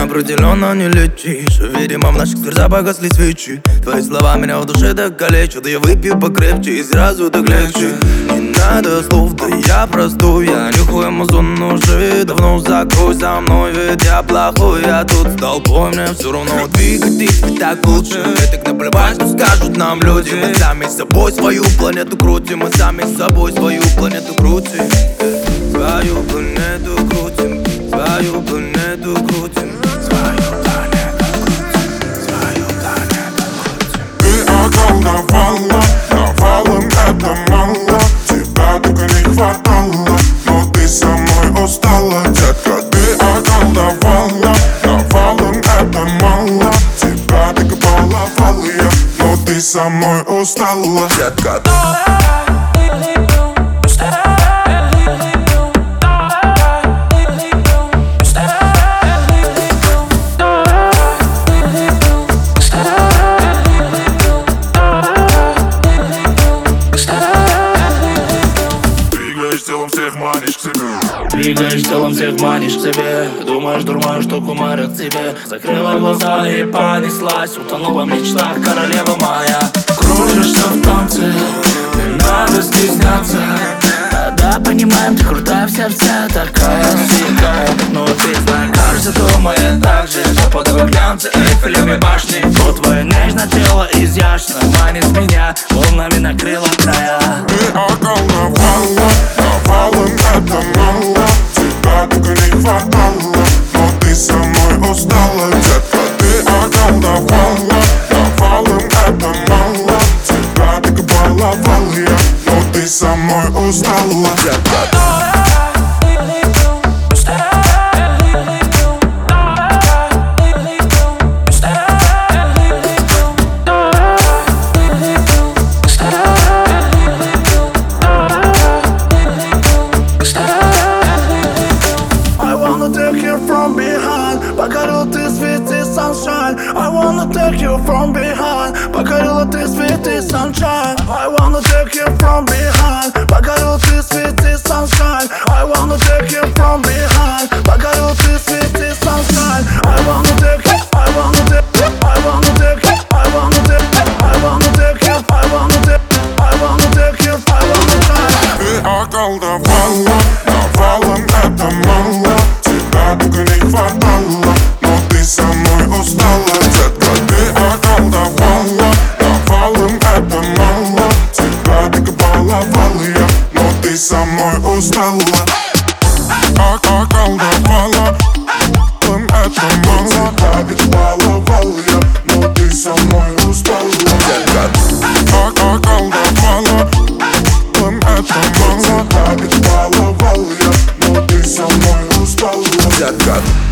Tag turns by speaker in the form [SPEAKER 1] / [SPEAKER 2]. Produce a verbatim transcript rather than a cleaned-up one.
[SPEAKER 1] определенно не летишь. Видимо, в наших сердцах погасли свечи. Твои слова меня в душе так калечат. Да я выпью покрепче и сразу так легче. Не надо слов, да я простой. Я нюхаю музон уже давно. Закрой за мной, ведь я плохой. Я тут с толпой, мне все равно двигайтесь, ведь так лучше. Мне так наплевать, что скажут нам люди. Мы сами с собой свою планету крутим. Мы сами с собой свою планету крутим. Свою планету крутим. Свою планету крутим. Свою планету крутим. Свою планету крутим.
[SPEAKER 2] Ты околдовала, навалом это мало. Тебя только не хватало, но ты со мной устала, детка. Ты околдовала, навалом это мало. Тебя только баловала я, но ты со мной устала, детка. Телом всех манишь к себе.
[SPEAKER 3] Двигаешь телом, всех манишь к себе. Думаешь, дурман, что кумарят тебе. Закрыла глаза и понеслась. Утонула в мечтах королева моя. Кружишься в танце, не надо стесняться. Тогда понимаем, ты крутая вся вся такая сикая. Но ты знаешь, кажется, думает так же. Западовые глянцы, Эйфелевой башни. Вот твое нежное тело изящно манит меня, волнами накрыла края.
[SPEAKER 2] Ты околдовала, навалом это мало. Тебя только не хватало, но ты со мной устала, детка. Ты околдовала, навалом это мало. Тебя только баловала я, но ты со мной устала, детка.
[SPEAKER 3] Покорила ты свети sunshine. I wanna take you from behind. Покорила ты свети sunshine. I wanna take you from behind. Покорила ты свети sunshine. I wanna take you from behind. Покорила ты свети sunshine. I wanna take you. I wanna take you. I wanna take you. I wanna take you. I wanna take you. I wanna take you. I wanna take you. I wanna take you.
[SPEAKER 2] Ты околдовала, навалом это мало. Тебя только не хватало, но ты со мной устала, детка. Ты околдовала, навалом это мало. Тебя только баловала я, но ты со мной устала. Околдовала, это мало. Тебя только баловала я, но ты со мной устала, детка. Околдовала, это мало. Тебя только баловала я, но ты со мной устала, детка.